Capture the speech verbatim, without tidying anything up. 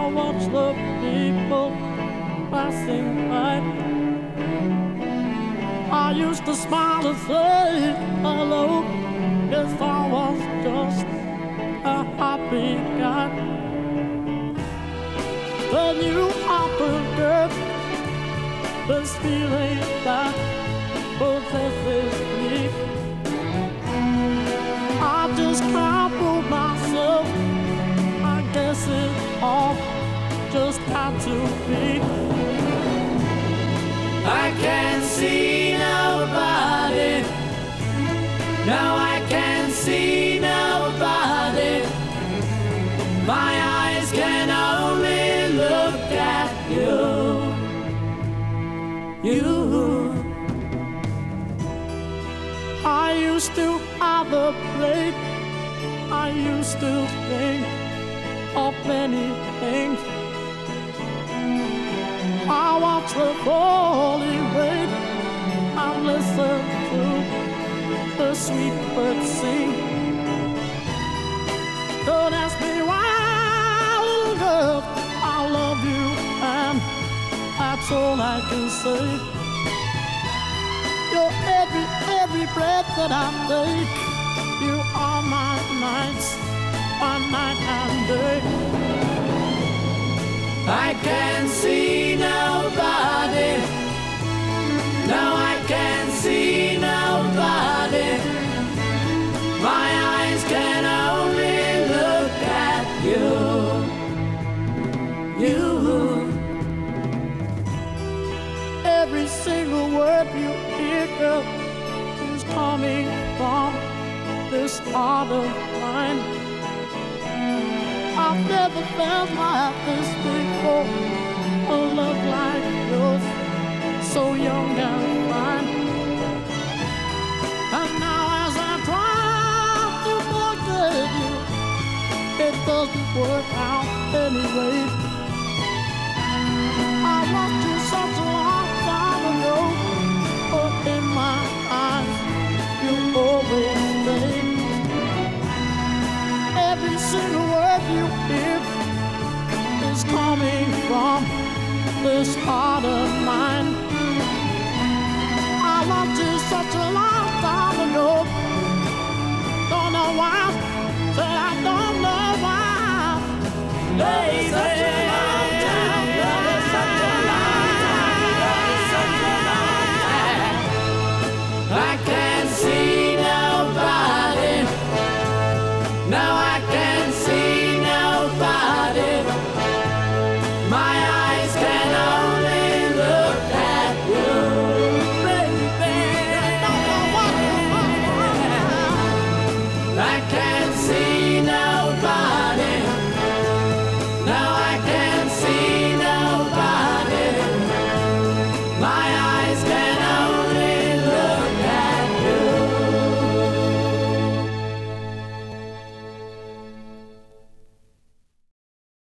I watch the people passing by. I used to smile and say hello if I was just a happy guy. Then you often this feeling that possesses me. I just can't prove myself. I guess it all just had to be. I can't see nobody. No, I can't see nobody. My eyes can only look at you. You. I used to have a plate. I used to think of many things. I watch the falling rain. I listen to the sweet birds sing. Don't ask me why, little girl, I love you, and that's all I can say. You're every, every breath that I take. You are my nights, my night and day. I can't see nobody. No, I can't see nobody. My eyes can only look at you. You. Every single word you hear, girl, is coming from this heart of mine. I've never felt like this before. A love like yours, so young and fine. And now as I try to forget you, it doesn't work out anyway. I loved you such a long time ago, but in my eyes, you always stay. Every single word you hear is coming from this heart of mine. I loved you such a long time ago. Don't know why, said I don't know why. Love is such a long time. Love is such a long time. Love is such a long time. I can't see nobody. Now I